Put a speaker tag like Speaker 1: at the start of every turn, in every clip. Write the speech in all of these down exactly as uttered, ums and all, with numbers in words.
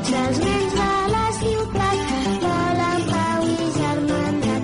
Speaker 1: dels nens de la ciutat volen pau i germandat.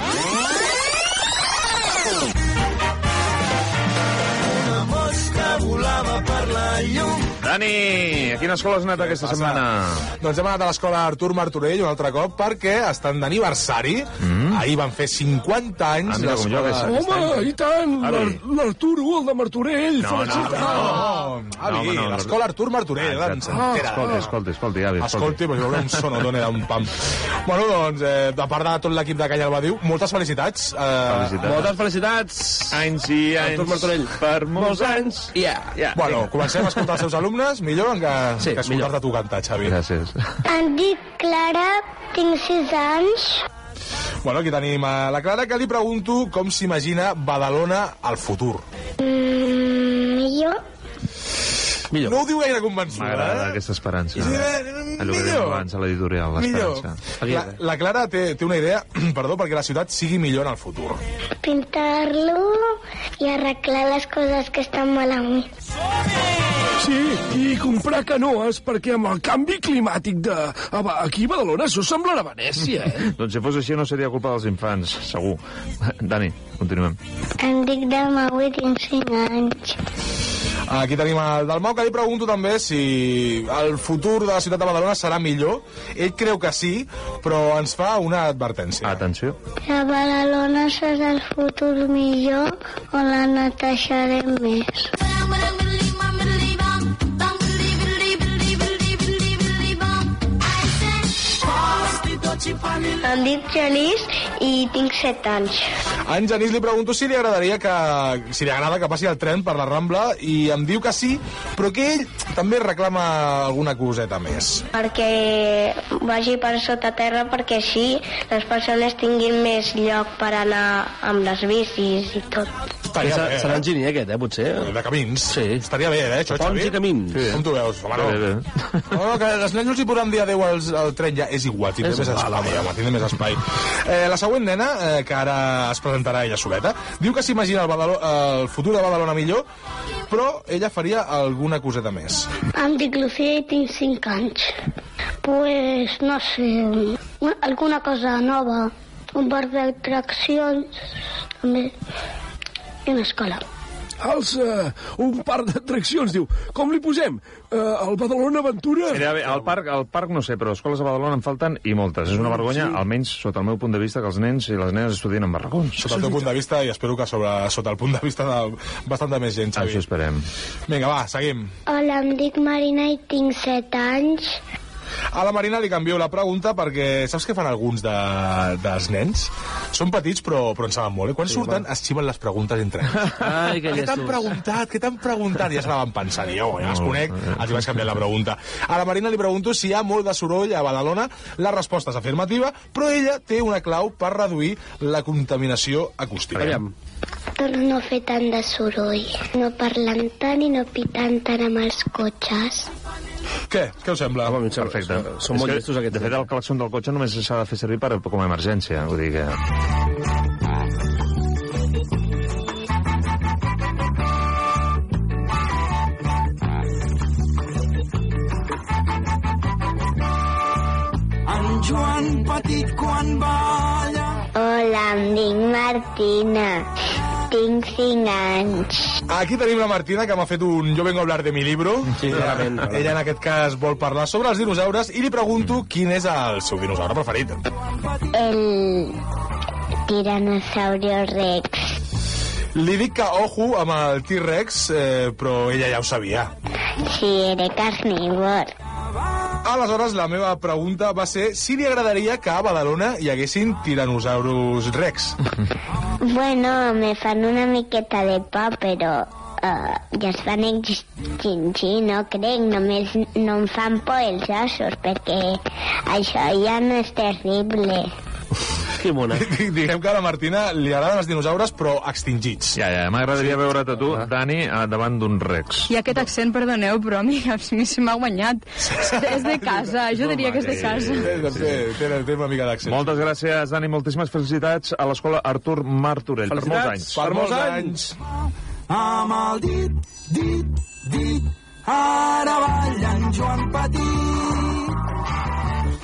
Speaker 2: Una mosca volava per la llum.
Speaker 3: Dani, a quina escola has anat aquesta setmana?
Speaker 4: Doncs hem anat a l'escola Artur Martorell un altre cop perquè estan d'aniversari. Mm. Ahir van fer cinquanta anys.
Speaker 3: Ah, mira, com jo,
Speaker 4: l'escola...
Speaker 5: Home, i tant, l'Arturo, el de Martorell.
Speaker 3: No, no, no.
Speaker 4: No, avi,
Speaker 3: no, no,
Speaker 4: l'escola Artur Martorell.
Speaker 3: Ah,
Speaker 4: Ah,
Speaker 3: escolta, escolta, escolta, ja, escolta.
Speaker 4: Escolti, però jo veuré un sonotone d'un pam. Bueno, doncs, eh, a part de tot l'equip de Canya Albadiu, moltes felicitats. Eh,
Speaker 3: Felicitats.
Speaker 5: Moltes felicitats.
Speaker 3: Anys i anys.
Speaker 5: Artur Martorell.
Speaker 3: Per molts anys.
Speaker 5: Ja, ja.
Speaker 4: Bueno, comencem a escoltar els seus alumnes, millor que,
Speaker 5: Sí,
Speaker 4: que escoltar-te tu cantar, Xavi.
Speaker 3: Gràcies.
Speaker 1: Em dic Clara, tinc sis anys.
Speaker 4: Bueno, aquí tenim a la Clara, que li pregunto com s'imagina Badalona al futur.
Speaker 1: Mm, millor.
Speaker 5: Millor.
Speaker 4: No ho diu gaire convençuda,
Speaker 3: M'agrada
Speaker 4: eh?
Speaker 3: aquesta esperança.
Speaker 4: Sí, eh,
Speaker 3: Allò que dèiem
Speaker 4: millor.
Speaker 3: abans a l'editorial,
Speaker 4: Millor.
Speaker 3: l'esperança.
Speaker 4: La, la Clara té, té una idea, perdó, perquè la ciutat sigui millor en el futur.
Speaker 1: Pintar-lo i arreglar les coses que estan malament.
Speaker 5: Sí, i comprar canoes, perquè amb el canvi climàtic de... aquí a Badalona això semblarà Venècia, eh?
Speaker 3: Doncs si fos així no seria culpa dels infants, segur. Dani, continuem.
Speaker 1: Em dic Dalmau i tinc cinc anys.
Speaker 4: Aquí tenim el Dalmau, que li pregunto també si el futur de la ciutat de Badalona serà millor. Ell creu que sí, però ens fa una advertència.
Speaker 3: Atenció.
Speaker 1: La Badalona serà el futur millor o la netejarem més? Em dic Genís i tinc set anys.
Speaker 4: A en Genís li pregunto si li agradaria que... si li agrada que passi el tren per la Rambla, i em diu que sí, però que ell també reclama alguna coseta més.
Speaker 1: Perquè vagi per sota terra, perquè així les persones tinguin més lloc per anar amb les bicis i tot.
Speaker 4: Estaria bé,
Speaker 5: Serà
Speaker 4: eh?
Speaker 5: enginyer, aquest, eh, potser?
Speaker 4: De camins.
Speaker 5: Sí.
Speaker 4: Estaria bé, eh, això,
Speaker 5: Ponts
Speaker 4: Xavi?
Speaker 5: i camins.
Speaker 4: Sí. Com tu veus? Home, no.
Speaker 3: Bé, bé.
Speaker 4: No, no, que els nens no els hi podran dir adéu als, al tren ja. És igual, tindré
Speaker 5: És
Speaker 4: més
Speaker 5: igual,
Speaker 4: espai,
Speaker 5: home.
Speaker 4: home, tindré més espai. Eh, la següent nena, eh, que ara es presentarà ella soleta, diu que s'imagina el, Badalo- el futur de Badalona millor, però ella faria alguna coseta més.
Speaker 1: Em dic Lucía i tinc cinc anys. Pues, no sé, alguna cosa nova. Un parc d'atraccions, també, i una escola.
Speaker 5: Els, uh, un parc d'atraccions, diu. Com li posem? Uh, el Badalona Aventura?
Speaker 3: Mira, bé, al parc, al parc no sé, però escoles a Badalona en falten i moltes. És una vergonya,
Speaker 5: Sí.
Speaker 3: almenys sota el meu punt de vista, que els nens i les nenes estudien en barracons.
Speaker 4: Sota el teu punt de vista, i espero que sobre, sota el punt de vista de bastanta més gent, Xavi.
Speaker 3: Això esperem.
Speaker 4: Vinga, va, seguim.
Speaker 1: Hola, em dic Marina i tinc set anys.
Speaker 4: A la Marina li canvio la pregunta perquè saps què fan alguns de, dels nens? Són petits però, però en saben molt, eh? Quan sí, surten es xiven les preguntes entre ells.
Speaker 5: Ai, que
Speaker 4: Què t'han
Speaker 5: llestos.
Speaker 4: preguntat? Què t'han preguntat? Ja se la van pensar, i jo, ja els conec, els hi vaig canviar la pregunta. A la Marina li pregunto si hi ha molt de soroll a Badalona. La resposta és afirmativa, però ella té una clau per reduir la contaminació acústica.
Speaker 5: Aviam.
Speaker 1: Per no fer tant de soroll. No parlant tant i no pitant tant amb els cotxes.
Speaker 4: Què? Què us sembla?
Speaker 5: Home, a mi em sembla-
Speaker 3: Perfecte.
Speaker 5: Són molt
Speaker 3: És que,
Speaker 5: llestos, aquests.
Speaker 3: De fet, el claxon del cotxe només s'ha de fer servir per, com a emergència. Vull dir que...
Speaker 2: En Joan Petit quan balla.
Speaker 1: Hola, em dic Martina. Tinc cinc anys.
Speaker 4: Aquí tenim la Martina, que m'ha fet un Yo vengo a hablar de mi libro.
Speaker 5: Sí, clarament.
Speaker 4: Ella, en aquest cas, vol parlar sobre els dinosaures i li pregunto quin és el seu dinosaure preferit.
Speaker 1: El tiranosaurio rex.
Speaker 4: Li dic que ojo amb el T-Rex, eh, però ella ja ho sabia.
Speaker 1: Sí, era carnívor.
Speaker 4: Aleshores, la meva pregunta va ser si li agradaria que a Badalona hi haguessin tiranosaurus rex.
Speaker 1: Bueno, me fan una miqueta de por, però uh, ja es van extingir, no crec. Només no em fan por els ossos, perquè això ja no és terrible.
Speaker 5: Que mona.
Speaker 4: Diguem que a la Martina li agraden els dinosaures, però extingits.
Speaker 3: Ja, ja, m'agradaria veure't a tu, Dani, a davant d'un rex.
Speaker 6: I aquest accent, perdoneu, però a mi, a mi se m'ha guanyat. És de casa, jo diria que és de casa.
Speaker 4: Té, té, té, té una mica d'accent.
Speaker 3: Moltes gràcies, Dani, moltíssimes felicitats a l'escola Artur Martorell. Per molts anys.
Speaker 4: Per molts anys.
Speaker 2: Amb el dit, dit, dit, ara balla en Joan Petit.